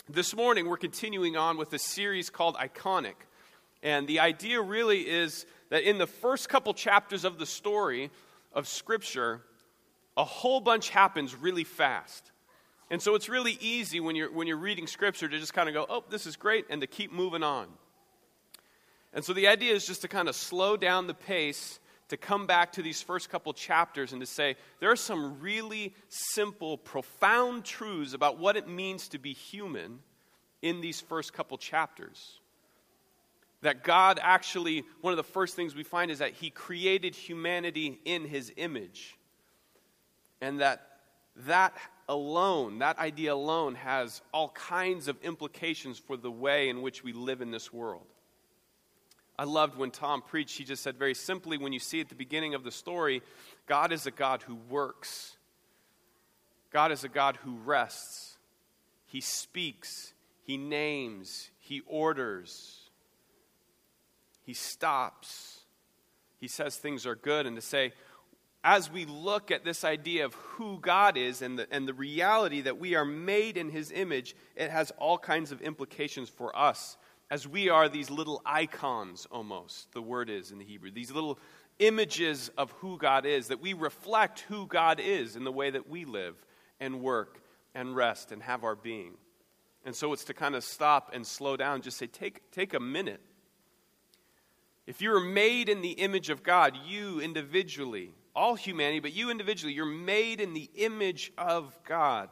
This morning, we're continuing on with a series called Iconic. And the idea really is that in the first couple chapters of the story of Scripture, a whole bunch happens really fast. And so it's really easy when you're reading Scripture to just kind of go, oh, this is great, and to keep moving on. And so the idea is just to kind of slow down the pace, to come back to these first couple chapters and to say, there are some really simple, profound truths about what it means to be human in these first couple chapters. That God actually, one of the first things we find is that He created humanity in His image. And that alone, that idea alone, has all kinds of implications for the way in which we live in this world. I loved when Tom preached, he just said very simply, when you see at the beginning of the story, God is a God who works. God is a God who rests. He speaks. He names. He orders. He stops. He says things are good. And to say, as we look at this idea of who God is and the reality that we are made in His image, it has all kinds of implications for us. As we are these little icons, almost, the word is in the Hebrew. These little images of who God is, that we reflect who God is in the way that we live and work and rest and have our being. And so it's to kind of stop and slow down, just say, take a minute. If you were made in the image of God, you individually, all humanity, but you individually, you're made in the image of God.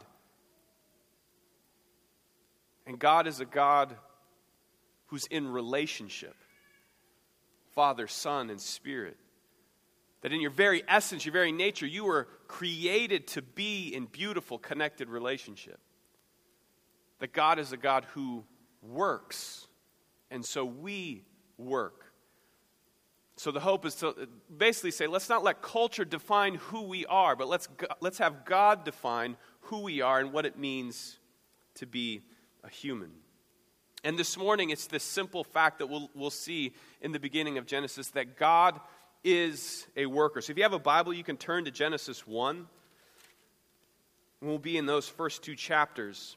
And God is a God who's in relationship. Father, Son, and Spirit. That in your very essence, your very nature, you were created to be in beautiful, connected relationship. That God is a God who works. And so we work. So the hope is to basically say, let's not let culture define who we are, but let's have God define who we are and what it means to be a human. And this morning, it's this simple fact that we'll see in the beginning of Genesis, that God is a worker. So if you have a Bible, you can turn to Genesis 1. We'll be in those first two chapters.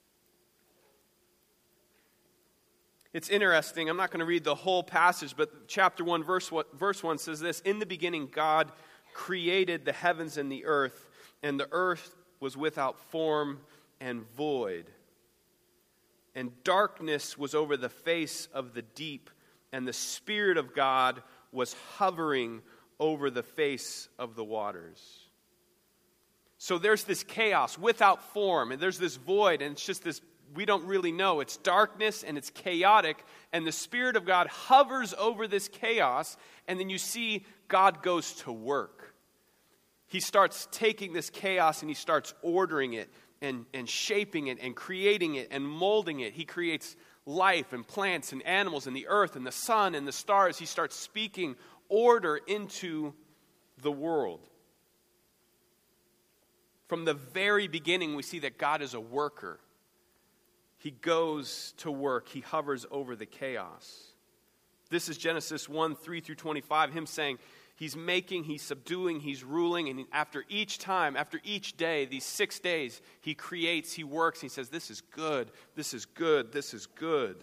It's interesting. I'm not going to read the whole passage, but chapter 1, verse 1 says this: In the beginning, God created the heavens and the earth was without form and void. And darkness was over the face of the deep, and the Spirit of God was hovering over the face of the waters. So there's this chaos without form, and there's this void, and it's just this, we don't really know. It's darkness, and it's chaotic, and the Spirit of God hovers over this chaos, and then you see God goes to work. He starts taking this chaos, and He starts ordering it. And shaping it and creating it and molding it. He creates life and plants and animals and the earth and the sun and the stars. He starts speaking order into the world. From the very beginning, we see that God is a worker. He goes to work. He hovers over the chaos. This is Genesis 1, 3 through 25, Him saying, He's making, He's subduing, He's ruling, and after each day, these 6 days, He creates, He works, He says, this is good, this is good, this is good.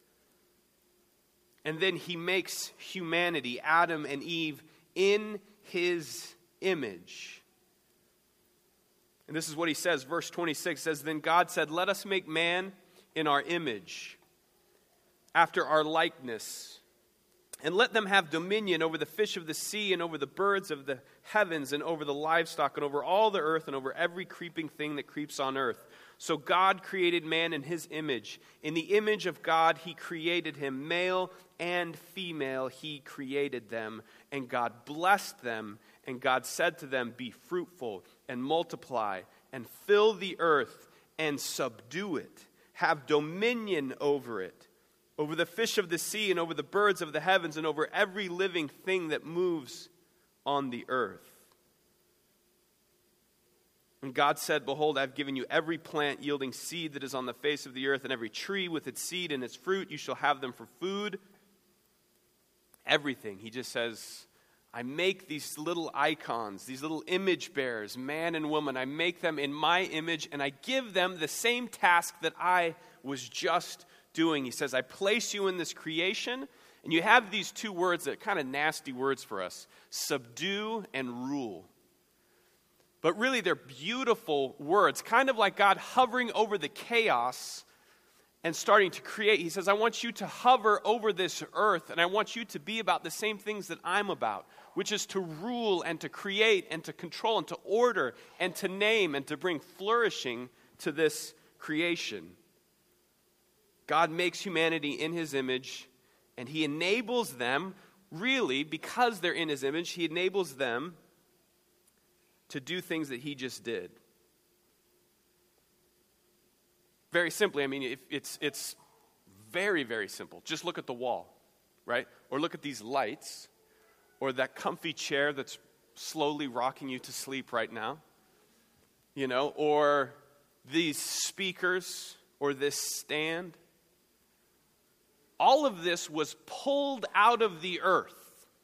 And then He makes humanity, Adam and Eve, in His image. And this is what He says, verse 26 says, Then God said, Let us make man in our image, after our likeness, and let them have dominion over the fish of the sea and over the birds of the heavens and over the livestock and over all the earth and over every creeping thing that creeps on earth. So God created man in His image. In the image of God He created him. Male and female He created them. And God blessed them. And God said to them, Be fruitful and multiply and fill the earth and subdue it. Have dominion over it. Over the fish of the sea and over the birds of the heavens and over every living thing that moves on the earth. And God said, Behold, I've given you every plant yielding seed that is on the face of the earth, and every tree with its seed and its fruit. You shall have them for food. Everything. He just says, I make these little icons, these little image bearers, man and woman. I make them in my image, and I give them the same task that I was just doing. He says, I place you in this creation, and you have these two words that are kind of nasty words for us, subdue and rule. But really, they're beautiful words, kind of like God hovering over the chaos and starting to create. He says, I want you to hover over this earth, and I want you to be about the same things that I'm about, which is to rule and to create and to control and to order and to name and to bring flourishing to this creation. God makes humanity in his image, and he enables them, really, because they're in his image, he enables them to do things that he just did. Very simply, I mean, it's very, very simple. Just look at the wall, right? Or look at these lights, or that comfy chair that's slowly rocking you to sleep right now, or these speakers, or this stand. All of this was pulled out of the earth.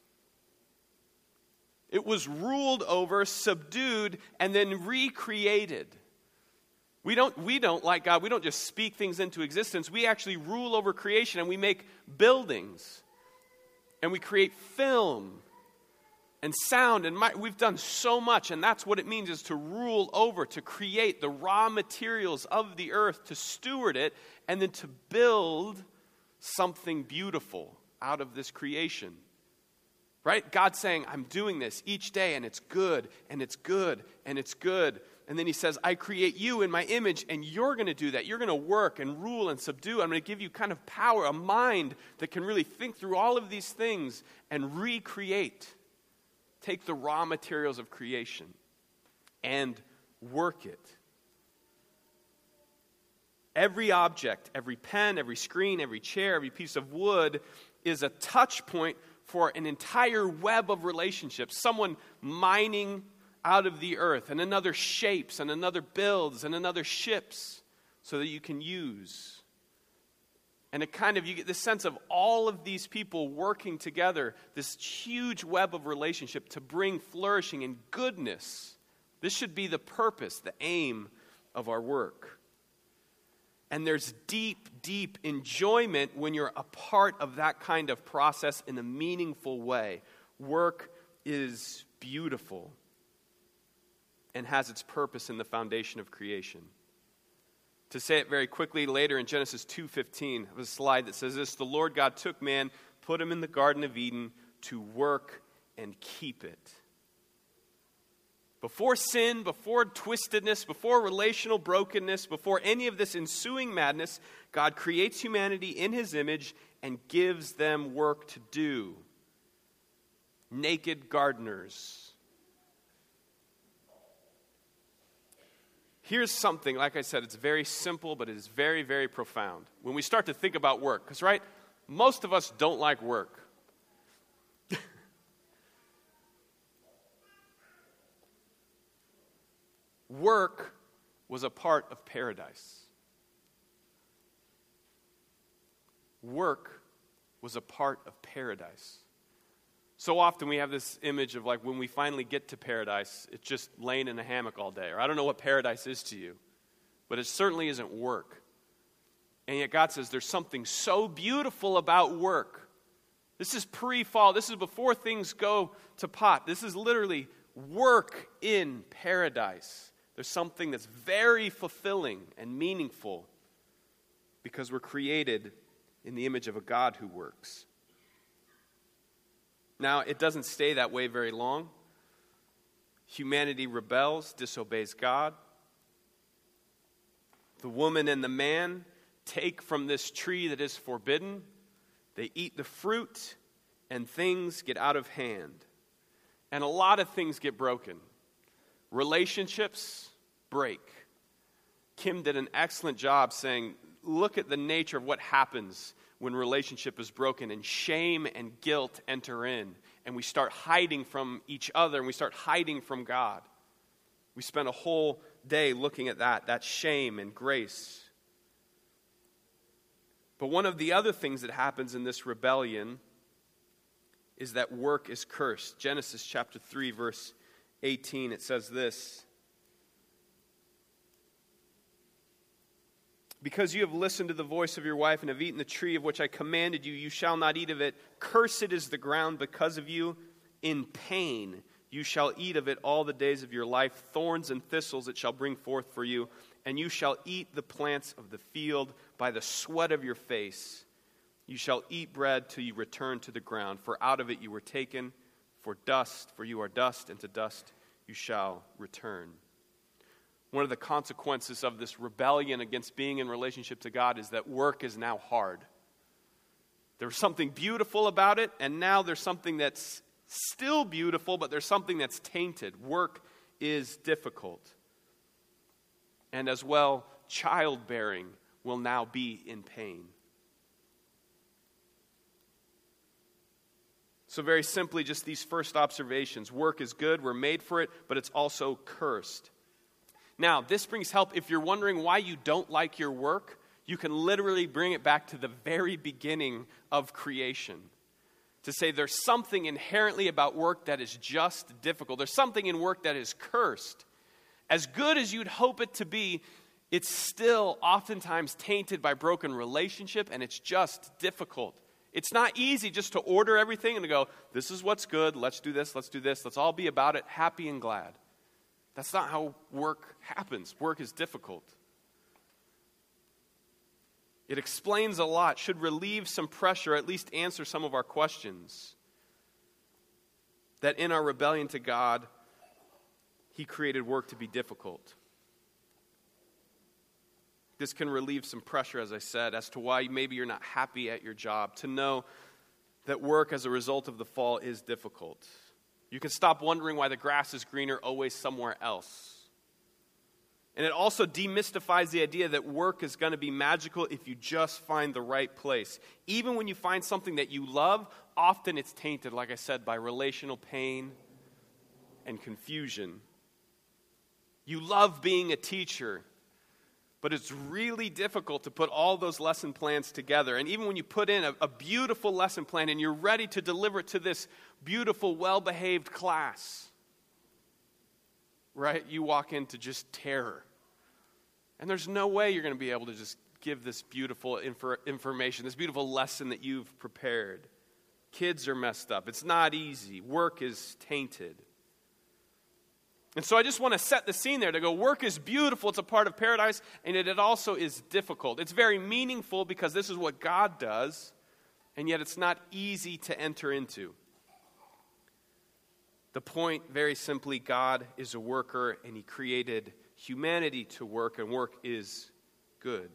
It was ruled over, subdued, and then recreated. We don't, like God, we don't just speak things into existence. We actually rule over creation, and we make buildings, and we create film and sound, and we've done so much, and that's what it means, is to rule over, to create the raw materials of the earth, to steward it, and then to build something beautiful out of this creation. Right? God's saying, I'm doing this each day, and it's good, and it's good, and it's good. And then he says, I create you in my image, and you're going to do that. You're going to work and rule and subdue. I'm going to give you kind of power, a mind that can really think through all of these things and recreate. Take the raw materials of creation and work it. Every object, every pen, every screen, every chair, every piece of wood is a touch point for an entire web of relationships. Someone mining out of the earth, and another shapes, and another builds, and another ships, so that you can use. And you get this sense of all of these people working together, this huge web of relationship to bring flourishing and goodness. This should be the purpose, the aim of our work. And there's deep, deep enjoyment when you're a part of that kind of process in a meaningful way. Work is beautiful and has its purpose in the foundation of creation. To say it very quickly, later in Genesis 2:15, I have a slide that says this: the Lord God took man, put him in the Garden of Eden to work and keep it. Before sin, before twistedness, before relational brokenness, before any of this ensuing madness, God creates humanity in his image and gives them work to do. Naked gardeners. Here's something, like I said, it's very simple, but it is very, very profound. When we start to think about work, because, right, most of us don't like work. Work was a part of paradise. Work was a part of paradise. So often we have this image of like when we finally get to paradise, it's just laying in a hammock all day. Or I don't know what paradise is to you, but it certainly isn't work. And yet God says there's something so beautiful about work. This is pre-fall. This is before things go to pot. This is literally work in paradise. There's something that's very fulfilling and meaningful because we're created in the image of a God who works. Now, it doesn't stay that way very long. Humanity rebels, disobeys God. The woman and the man take from this tree that is forbidden. They eat the fruit, and things get out of hand. And a lot of things get broken. Relationships break. Kim did an excellent job saying, look at the nature of what happens when relationship is broken and shame and guilt enter in, and we start hiding from each other and we start hiding from God. We spent a whole day looking at that shame and grace. But one of the other things that happens in this rebellion is that work is cursed. Genesis chapter 3, verse 18, it says this. Because you have listened to the voice of your wife and have eaten the tree of which I commanded you, you shall not eat of it. Cursed is the ground because of you. In pain you shall eat of it all the days of your life. Thorns and thistles it shall bring forth for you. And you shall eat the plants of the field by the sweat of your face. You shall eat bread till you return to the ground. For out of it you were taken, for you are dust, and to dust you shall return. One of the consequences of this rebellion against being in relationship to God is that work is now hard. There was something beautiful about it, and now there's something that's still beautiful, but there's something that's tainted. Work is difficult. And as well, childbearing will now be in pain. So very simply, just these first observations. Work is good, we're made for it, but it's also cursed. Now, this brings help. If you're wondering why you don't like your work, you can literally bring it back to the very beginning of creation. To say there's something inherently about work that is just difficult. There's something in work that is cursed. As good as you'd hope it to be, it's still oftentimes tainted by broken relationship, and it's just difficult. It's not easy just to order everything and to go, this is what's good, let's do this, let's all be about it, happy and glad. That's not how work happens. Work is difficult. It explains a lot, should relieve some pressure, at least answer some of our questions. That in our rebellion to God, He created work to be difficult. This can relieve some pressure, as I said, as to why maybe you're not happy at your job, to know that work as a result of the fall is difficult. You can stop wondering why the grass is greener always somewhere else. And it also demystifies the idea that work is going to be magical if you just find the right place. Even when you find something that you love, often it's tainted, like I said, by relational pain and confusion. You love being a teacher, but it's really difficult to put all those lesson plans together. And even when you put in a beautiful lesson plan and you're ready to deliver it to this beautiful, well-behaved class, right? You walk into just terror. And there's no way you're going to be able to just give this beautiful information, this beautiful lesson that you've prepared. Kids are messed up. It's not easy. Work is tainted. And so I just want to set the scene there to go, work is beautiful, it's a part of paradise, and yet it also is difficult. It's very meaningful because this is what God does, and yet it's not easy to enter into. The point, very simply, God is a worker, and He created humanity to work, and work is good.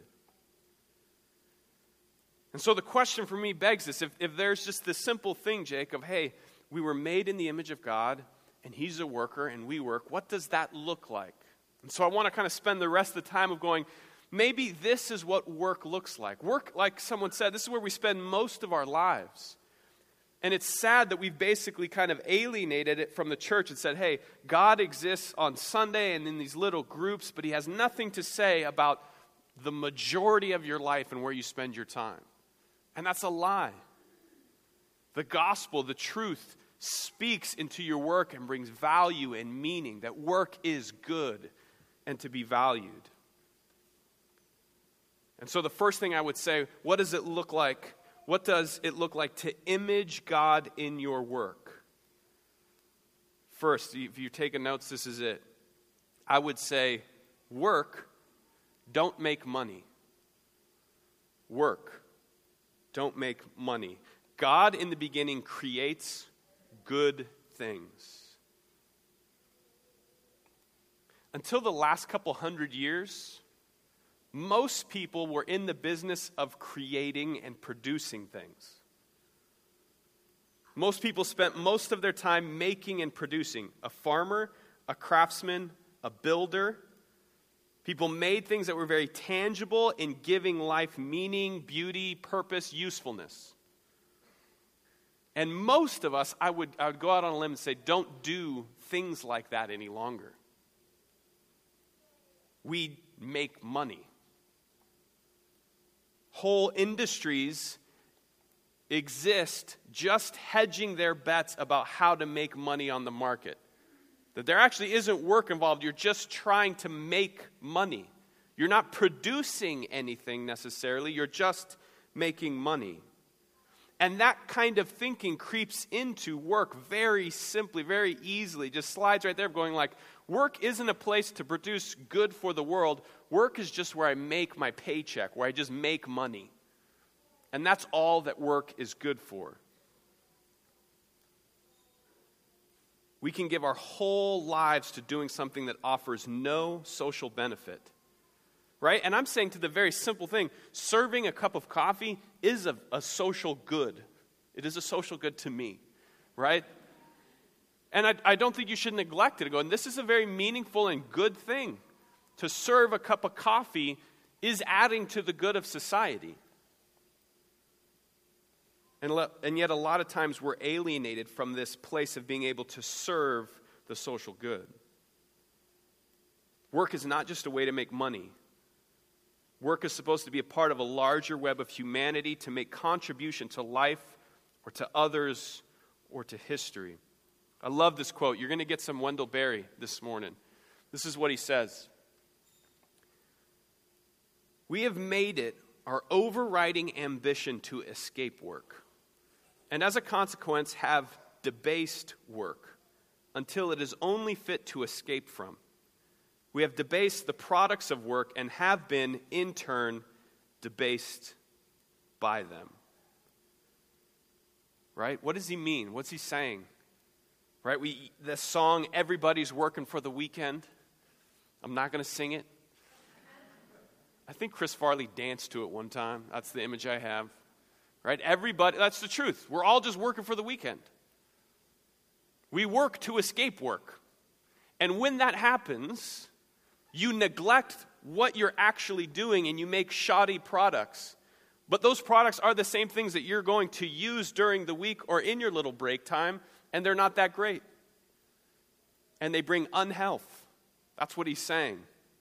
And so the question for me begs this, if there's just this simple thing, Jake, of, hey, we were made in the image of God, and He's a worker, and we work, what does that look like? And so I want to kind of spend the rest of the time of going, maybe this is what work looks like. Work, like someone said, this is where we spend most of our lives. And it's sad that we've basically kind of alienated it from the church and said, hey, God exists on Sunday and in these little groups, but He has nothing to say about the majority of your life and where you spend your time. And that's a lie. The gospel, the truth, speaks into your work and brings value and meaning, that work is good and to be valued. And so the first thing I would say, what does it look like? What does it look like to image God in your work? First, if you're taking notes, this is it. I would say, work, don't make money. Work, don't make money. God in the beginning creates good things. Until the last couple hundred years, most people were in the business of creating and producing things. Most people spent most of their time making and producing. A farmer, a craftsman, a builder. People made things that were very tangible in giving life meaning, beauty, purpose, usefulness. And most of us, I would go out on a limb and say, don't do things like that any longer. We make money. Whole industries exist just hedging their bets about how to make money on the market. That there actually isn't work involved. You're just trying to make money. You're not producing anything necessarily. You're just making money. And that kind of thinking creeps into work very simply, very easily. Just slides right there going like, work isn't a place to produce good for the world. Work is just where I make my paycheck, where I just make money. And that's all that work is good for. We can give our whole lives to doing something that offers no social benefit. Right? And I'm saying to the very simple thing, serving a cup of coffee is a social good. It is a social good to me. Right? And I don't think you should neglect it. And this is a very meaningful and good thing. To serve a cup of coffee is adding to the good of society. And yet a lot of times we're alienated from this place of being able to serve the social good. Work is not just a way to make money. Work is supposed to be a part of a larger web of humanity to make contribution to life or to others or to history. I love this quote. You're going to get some Wendell Berry this morning. This is what he says. We have made it our overriding ambition to escape work, and as a consequence have debased work until it is only fit to escape from. We have debased the products of work and have been, in turn, debased by them. Right? What does he mean? What's he saying? Right? The song, Everybody's Working for the Weekend. I'm not going to sing it. I think Chris Farley danced to it one time. That's the image I have. Right? Everybody, that's the truth. We're all just working for the weekend. We work to escape work. And when that happens, you neglect what you're actually doing and you make shoddy products. But those products are the same things that you're going to use during the week or in your little break time, and they're not that great. And they bring unhealth. That's what he's saying.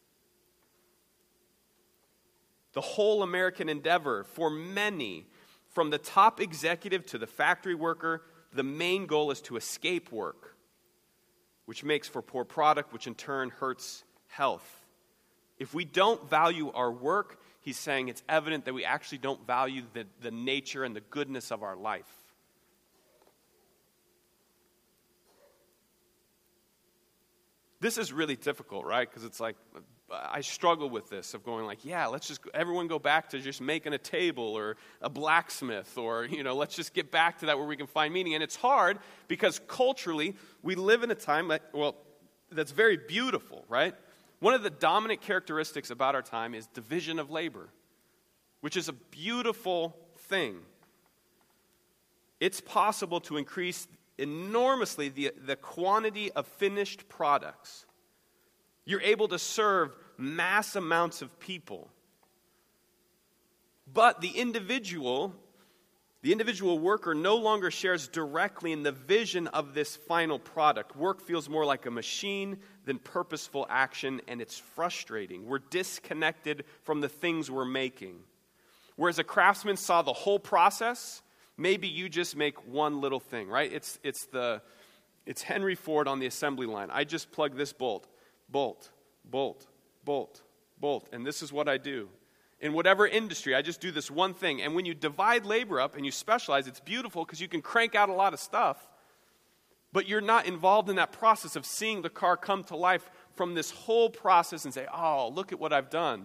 The whole American endeavor for many, from the top executive to the factory worker, the main goal is to escape work, which makes for poor product, which in turn hurts health. If we don't value our work, he's saying it's evident that we actually don't value the nature and the goodness of our life. This is really difficult, right? Because it's like, I struggle with this of going like, yeah, let's just, everyone go back to just making a table or a blacksmith or, let's just get back to that where we can find meaning. And it's hard because culturally, we live in a time that's very beautiful, right? One of the dominant characteristics about our time is division of labor, which is a beautiful thing. It's possible to increase enormously the quantity of finished products. You're able to serve mass amounts of people. But the individual worker no longer shares directly in the vision of this final product. Work feels more like a machine than purposeful action, and it's frustrating. We're disconnected from the things we're making. Whereas a craftsman saw the whole process, maybe you just make one little thing, right? It's Henry Ford on the assembly line. I just plug this bolt, bolt, bolt, bolt, bolt, and this is what I do. In whatever industry, I just do this one thing. And when you divide labor up and you specialize, it's beautiful because you can crank out a lot of stuff, but you're not involved in that process of seeing the car come to life from this whole process and say, oh, look at what I've done.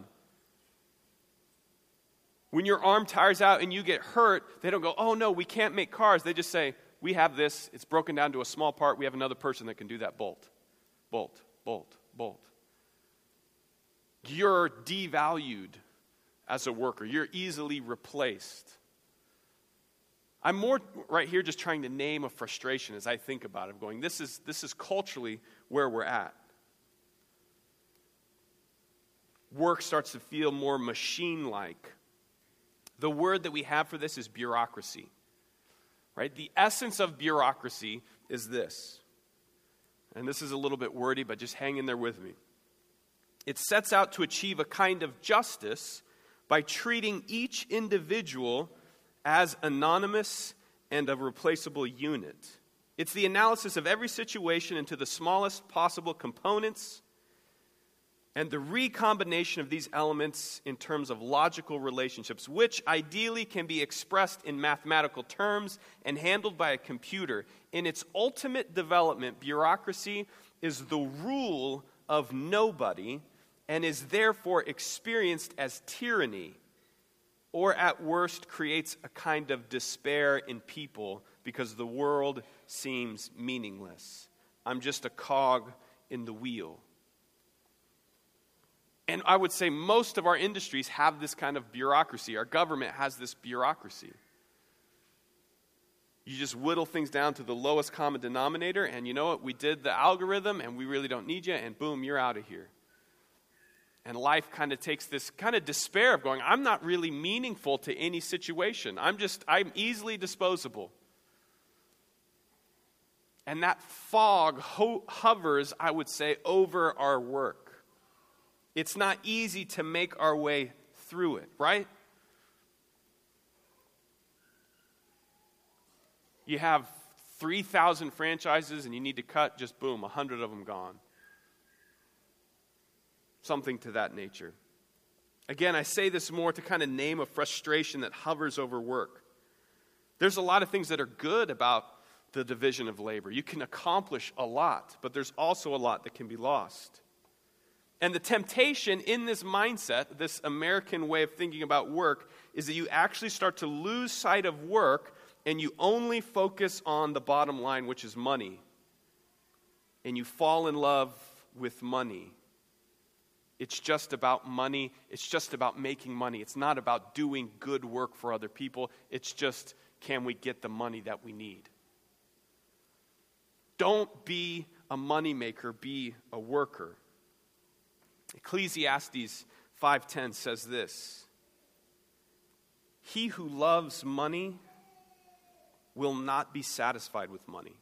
When your arm tires out and you get hurt, they don't go, oh no, we can't make cars. They just say, we have this, it's broken down to a small part, we have another person that can do that bolt. Bolt, bolt, bolt. You're devalued as a worker. You're easily replaced. I'm more right here just trying to name a frustration as I think about it, going, this is culturally where we're at. Work starts to feel more machine-like. The word that we have for this is bureaucracy. Right? The essence of bureaucracy is this. And this is a little bit wordy, but just hang in there with me. It sets out to achieve a kind of justice by treating each individual as anonymous and a replaceable unit. It's the analysis of every situation into the smallest possible components and the recombination of these elements in terms of logical relationships, which ideally can be expressed in mathematical terms and handled by a computer. In its ultimate development, bureaucracy is the rule of nobody and is therefore experienced as tyranny, or at worst creates a kind of despair in people because the world seems meaningless. I'm just a cog in the wheel. And I would say most of our industries have this kind of bureaucracy. Our government has this bureaucracy. You just whittle things down to the lowest common denominator, and you know what? We did the algorithm, and we really don't need you, and boom, you're out of here. And life kind of takes this kind of despair of going, I'm not really meaningful to any situation. I'm easily disposable. And that fog hovers, I would say, over our work. It's not easy to make our way through it, right? You have 3,000 franchises and you need to cut, just boom, 100 of them gone. Something to that nature. Again, I say this more to kind of name a frustration that hovers over work. There's a lot of things that are good about the division of labor. You can accomplish a lot, but there's also a lot that can be lost. And the temptation in this mindset, this American way of thinking about work, is that you actually start to lose sight of work and you only focus on the bottom line, which is money. And you fall in love with money. It's just about money. It's just about making money. It's not about doing good work for other people. It's just, can we get the money that we need? Don't be a moneymaker, be a worker. Ecclesiastes 5:10 says this: he who loves money will not be satisfied with money,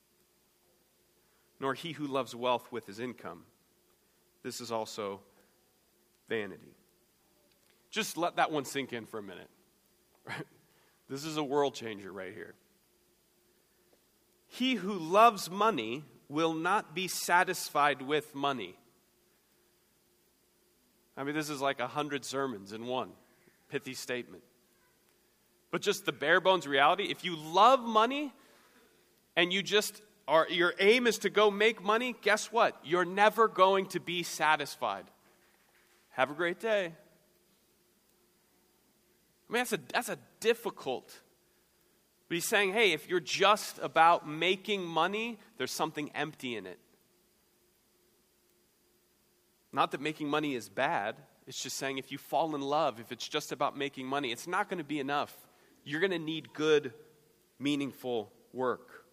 nor he who loves wealth with his income. This is also vanity. Just let that one sink in for a minute. Right? This is a world changer right here. He who loves money will not be satisfied with money. I mean, this is like 100 sermons in one pithy statement. But just the bare bones reality, if you love money and your aim is to go make money, guess what? You're never going to be satisfied. Have a great day. I mean, that's a difficult. But he's saying, hey, if you're just about making money, there's something empty in it. Not that making money is bad. It's just saying if you fall in love, if it's just about making money, it's not going to be enough. You're going to need good, meaningful work.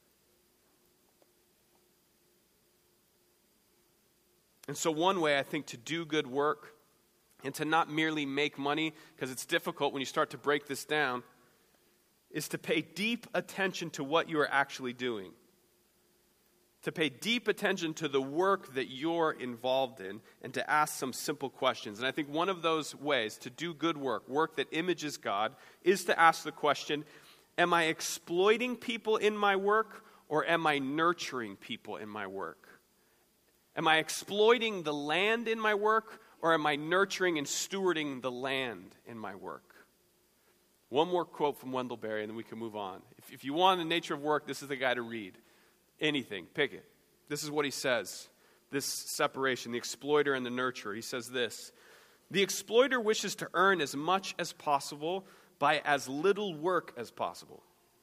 And so one way, I think, to do good work and to not merely make money, because it's difficult when you start to break this down, is to pay deep attention to what you are actually doing. To pay deep attention to the work that you're involved in and to ask some simple questions. And I think one of those ways to do good work that images God, is to ask the question, am I exploiting people in my work or am I nurturing people in my work? Am I exploiting the land in my work or am I nurturing and stewarding the land in my work? One more quote from Wendell Berry and then we can move on. If you want the nature of work, this is the guy to read. Anything, pick it. This is what he says. This separation, the exploiter and the nurturer. He says this: the exploiter wishes to earn as much as possible by as little work as possible.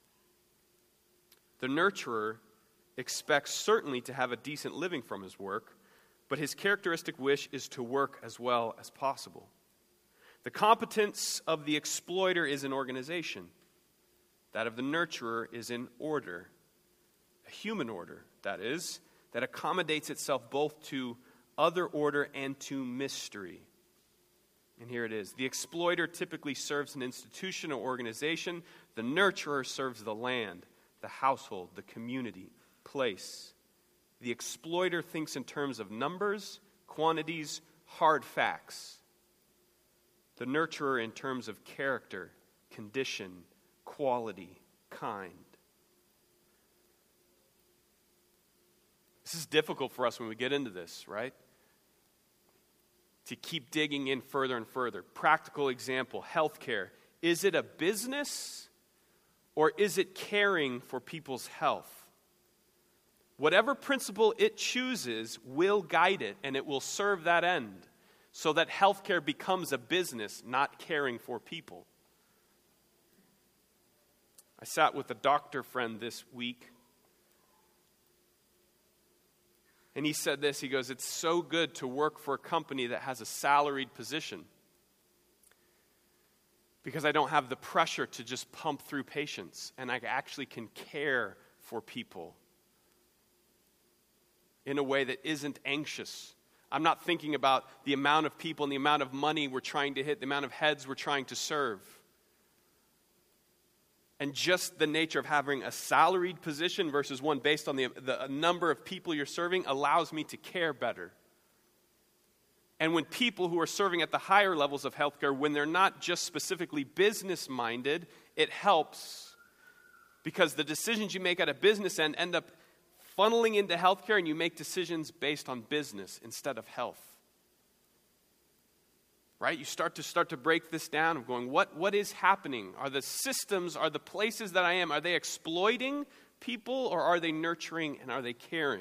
The nurturer expects certainly to have a decent living from his work, but his characteristic wish is to work as well as possible. The competence of the exploiter is in organization. That of the nurturer is in order. A human order, that is, that accommodates itself both to other order and to mystery. And here it is. The exploiter typically serves an institution or organization. The nurturer serves the land, the household, the community, place. The exploiter thinks in terms of numbers, quantities, hard facts. The nurturer in terms of character, condition, quality, kind. This is difficult for us when we get into this, right? To keep digging in further and further. Practical example, healthcare. Is it a business or is it caring for people's health? Whatever principle it chooses will guide it, and it will serve that end, so that healthcare becomes a business, not caring for people. I sat with a doctor friend this week, and he said this. He goes, "It's so good to work for a company that has a salaried position, because I don't have the pressure to just pump through patients, and I actually can care for people in a way that isn't anxious. I'm not thinking about the amount of people and the amount of money we're trying to hit, the amount of heads we're trying to serve. And just the nature of having a salaried position versus one based on the number of people you're serving allows me to care better. And when people who are serving at the higher levels of healthcare, when they're not just specifically business-minded, it helps, because the decisions you make at a business end up funneling into healthcare, and you make decisions based on business instead of health. Right? You start to break this down of going, what is happening? Are the systems, are the places that I am, are they exploiting people, or are they nurturing and are they caring?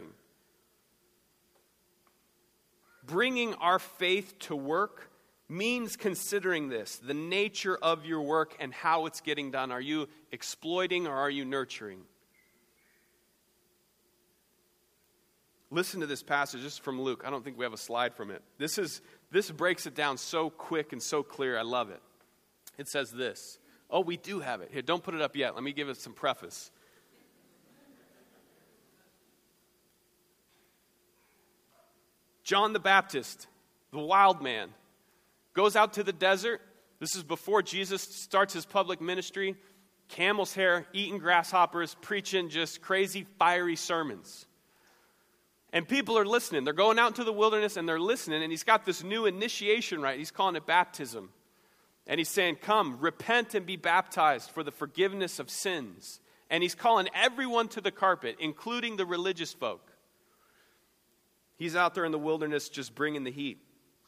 Bringing our faith to work means considering this, the nature of your work and how it's getting done. Are you exploiting or are you nurturing? Listen to this passage. This is from Luke. I don't think we have a slide from it. This breaks it down so quick and so clear. I love it. It says this. Oh, we do have it. Here, don't put it up yet. Let me give it some preface. John the Baptist, the wild man, goes out to the desert. This is before Jesus starts his public ministry. Camel's hair, eating grasshoppers, preaching just crazy, fiery sermons. And people are listening. They're going out into the wilderness and they're listening. And he's got this new initiation rite. He's calling it baptism. And he's saying, come, repent and be baptized for the forgiveness of sins. And he's calling everyone to the carpet, including the religious folk. He's out there in the wilderness just bringing the heat.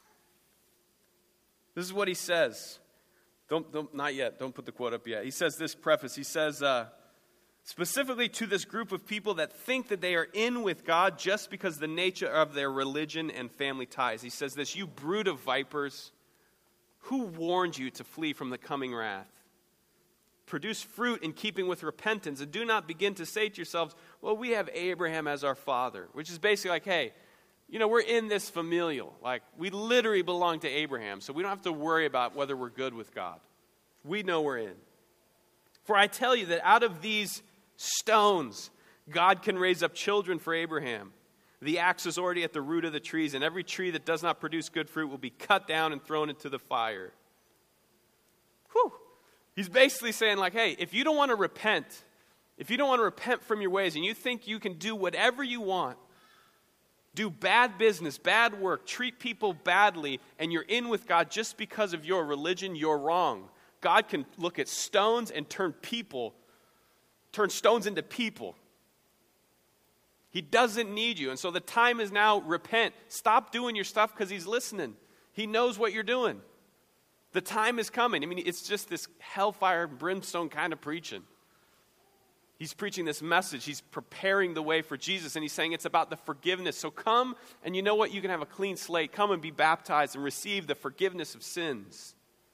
This is what he says. Not yet. Don't put the quote up yet. He says this preface. He says, specifically to this group of people that think that they are in with God just because of the nature of their religion and family ties. He says this, you brood of vipers, who warned you to flee from the coming wrath? Produce fruit in keeping with repentance, and do not begin to say to yourselves, well, we have Abraham as our father, which is basically like, hey, we're in this familial. Like, we literally belong to Abraham, so we don't have to worry about whether we're good with God. We know we're in. For I tell you that out of these stones, God can raise up children for Abraham. The axe is already at the root of the trees, and every tree that does not produce good fruit will be cut down and thrown into the fire. Whew. He's basically saying, like, hey, if you don't want to repent from your ways, and you think you can do whatever you want, do bad business, bad work, treat people badly, and you're in with God just because of your religion, you're wrong. God can look at stones and turn stones into people. He doesn't need you. And so the time is now, repent. Stop doing your stuff because he's listening. He knows what you're doing. The time is coming. I mean, it's just this hellfire and brimstone kind of preaching. He's preaching this message. He's preparing the way for Jesus, and he's saying it's about the forgiveness. So come, and you know what? You can have a clean slate. Come and be baptized and receive the forgiveness of sins.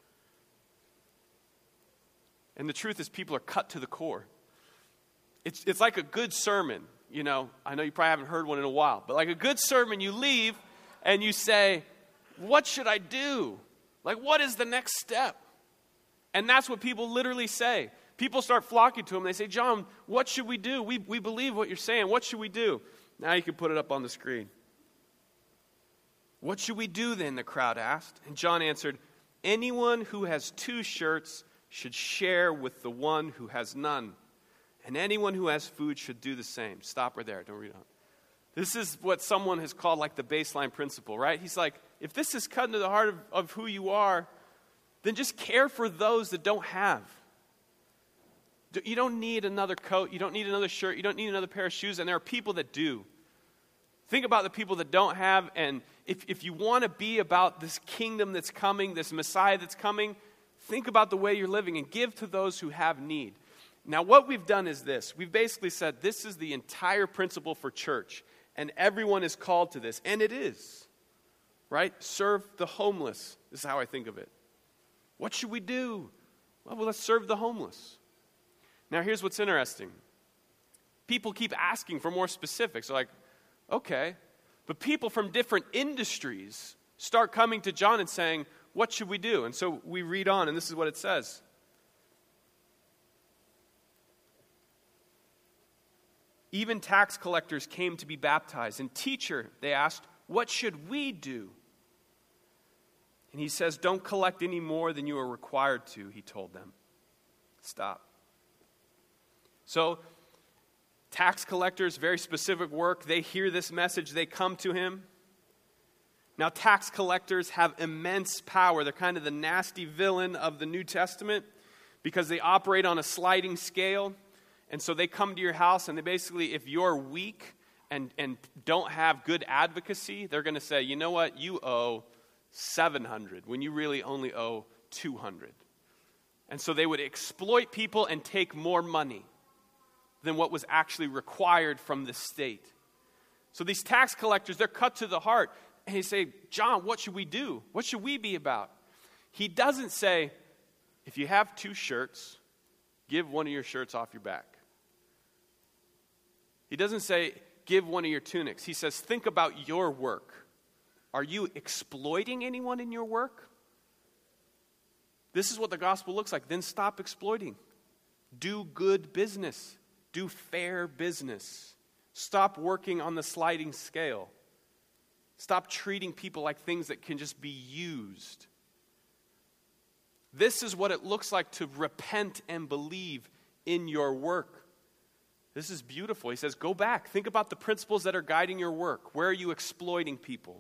And the truth is, people are cut to the core. It's like a good sermon, I know you probably haven't heard one in a while, but like a good sermon, you leave and you say, what should I do? Like, what is the next step? And that's what people literally say. People start flocking to him. They say, John, what should we do? We believe what you're saying. What should we do? Now you can put it up on the screen. What should we do then? The crowd asked. And John answered, anyone who has 2 shirts should share with the one who has none. And anyone who has food should do the same. Stop right there. Don't read on. This is what someone has called like the baseline principle, right? He's like, if this is cut into the heart of who you are, then just care for those that don't have. You don't need another coat. You don't need another shirt. You don't need another pair of shoes. And there are people that do. Think about the people that don't have. And if you want to be about this kingdom that's coming, this Messiah that's coming, think about the way you're living and give to those who have need. Now, what we've done is this. We've basically said this is the entire principle for church. And everyone is called to this. And it is. Right? Serve the homeless. This is how I think of it. What should we do? Well, let's serve the homeless. Now, here's what's interesting. People keep asking for more specifics. They're like, okay. But people from different industries start coming to John and saying, what should we do? And so we read on, and this is what it says. Even tax collectors came to be baptized. And teacher, they asked, what should we do? And he says, don't collect any more than you are required to, he told them. Stop. So, tax collectors, very specific work. They hear this message. They come to him. Now, tax collectors have immense power. They're kind of the nasty villain of the New Testament because they operate on a sliding scale. And so they come to your house, and they basically, if you're weak and don't have good advocacy, they're going to say, you know what, you owe $700 when you really only owe $200. And so they would exploit people and take more money than what was actually required from the state. So these tax collectors, they're cut to the heart. And they say, John, what should we do? What should we be about? He doesn't say, if you have 2 shirts, give one of your shirts off your back. He doesn't say, give one of your tunics. He says, think about your work. Are you exploiting anyone in your work? This is what the gospel looks like. Then stop exploiting. Do good business. Do fair business. Stop working on the sliding scale. Stop treating people like things that can just be used. This is what it looks like to repent and believe in your work. This is beautiful. He says, go back. Think about the principles that are guiding your work. Where are you exploiting people?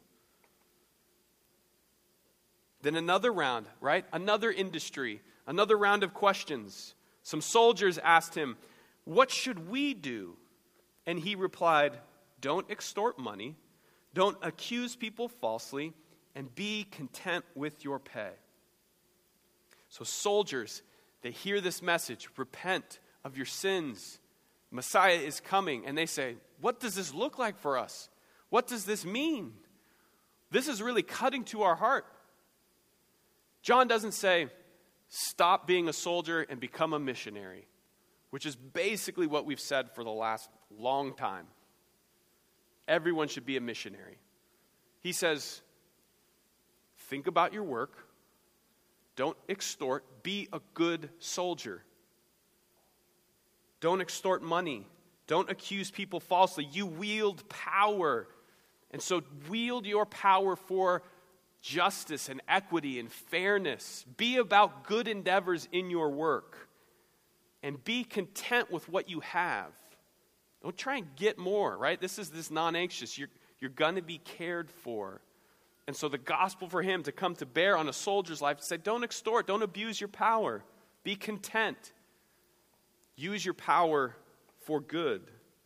Then another round, right? Another industry. Another round of questions. Some soldiers asked him, what should we do? And he replied, don't extort money, don't accuse people falsely, and be content with your pay. So soldiers, they hear this message, repent of your sins. Messiah is coming, and they say, what does this look like for us? What does this mean? This is really cutting to our heart. John doesn't say, stop being a soldier and become a missionary, which is basically what we've said for the last long time. Everyone should be a missionary. He says, think about your work. Don't extort. Be a good soldier. Don't extort money. Don't accuse people falsely. You wield power. And so wield your power for justice and equity and fairness. Be about good endeavors in your work. And be content with what you have. Don't try and get more, right? This is this non-anxious. You're going to be cared for. And so the gospel for him to come to bear on a soldier's life, to say, don't extort, don't abuse your power. Be content. Use your power for good.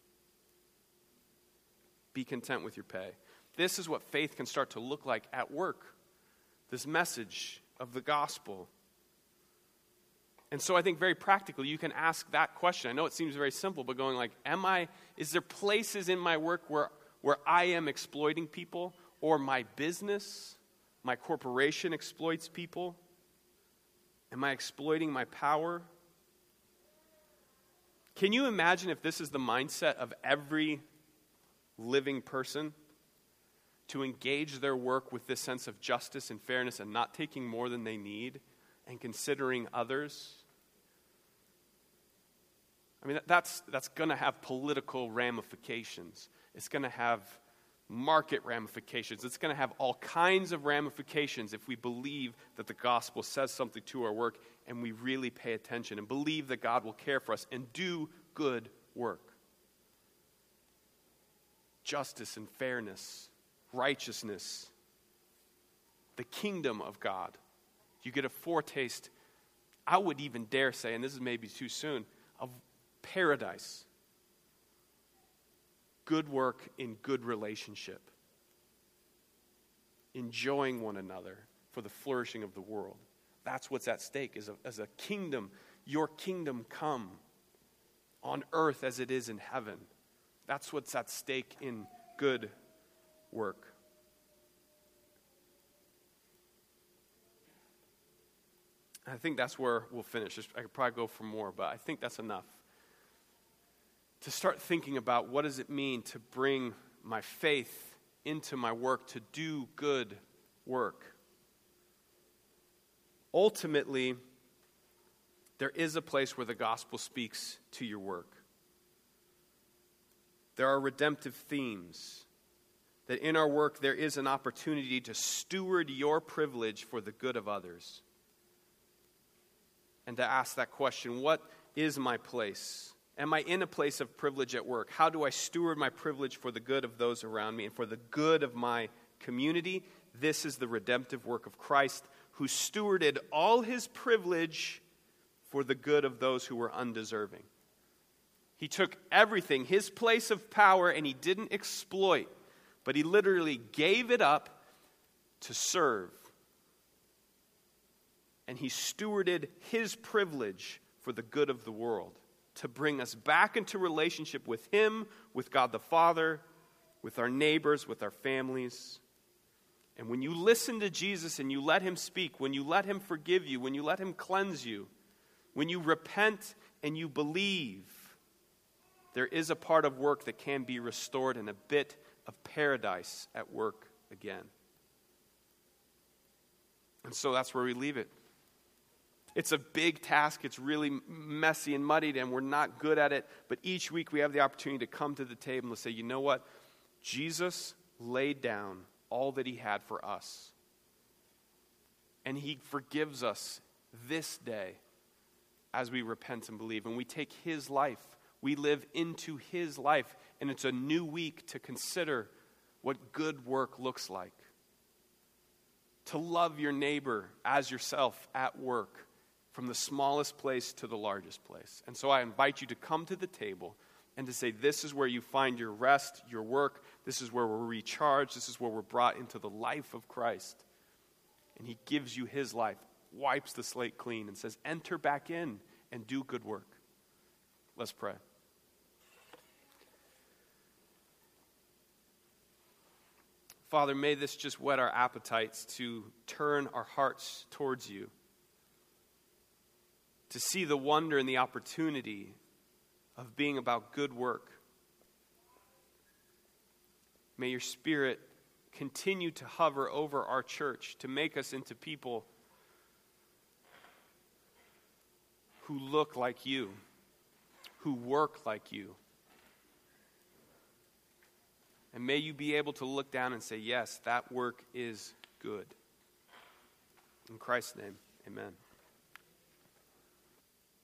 Be content with your pay. This is what faith can start to look like at work. This message of the gospel. And so I think very practically you can ask that question. I know it seems very simple, but going like, is there places in my work where I am exploiting people? Or my business, my corporation exploits people? Am I exploiting my power? Can you imagine if this is the mindset of every living person? To engage their work with this sense of justice and fairness and not taking more than they need and considering others? I mean, that's going to have political ramifications. It's going to have market ramifications. It's going to have all kinds of ramifications if we believe that the gospel says something to our work and we really pay attention and believe that God will care for us and do good work. Justice and fairness, righteousness, the kingdom of God. You get a foretaste, I would even dare say, and this is maybe too soon, of paradise. Good work in good relationship. Enjoying one another for the flourishing of the world. That's what's at stake as a kingdom. Your kingdom come on earth as it is in heaven. That's what's at stake in good work. I think that's where we'll finish. I could probably go for more, but I think that's enough. To start thinking about what does it mean to bring my faith into my work, to do good work. Ultimately, there is a place where the gospel speaks to your work. There are redemptive themes. That in our work there is an opportunity to steward your privilege for the good of others. And to ask that question, what is my place? Am I in a place of privilege at work? How do I steward my privilege for the good of those around me and for the good of my community? This is the redemptive work of Christ, who stewarded all his privilege for the good of those who were undeserving. He took everything, his place of power, and he didn't exploit, but he literally gave it up to serve. And he stewarded his privilege for the good of the world, to bring us back into relationship with him, with God the Father, with our neighbors, with our families. And when you listen to Jesus and you let him speak, when you let him forgive you, when you let him cleanse you, when you repent and you believe, there is a part of work that can be restored and a bit of paradise at work again. And so that's where we leave it. It's a big task. It's really messy and muddied, and we're not good at it. But each week we have the opportunity to come to the table and say, you know what? Jesus laid down all that he had for us. And he forgives us this day as we repent and believe. And we take his life. We live into his life. And it's a new week to consider what good work looks like. To love your neighbor as yourself at work. From the smallest place to the largest place. And so I invite you to come to the table and to say, this is where you find your rest, your work. This is where we're recharged. This is where we're brought into the life of Christ. And he gives you his life, wipes the slate clean, and says, enter back in and do good work. Let's pray. Father, may this just whet our appetites to turn our hearts towards you. To see the wonder and the opportunity of being about good work. May your Spirit continue to hover over our church to make us into people who look like you, who work like you. And may you be able to look down and say, yes, that work is good. In Christ's name, amen.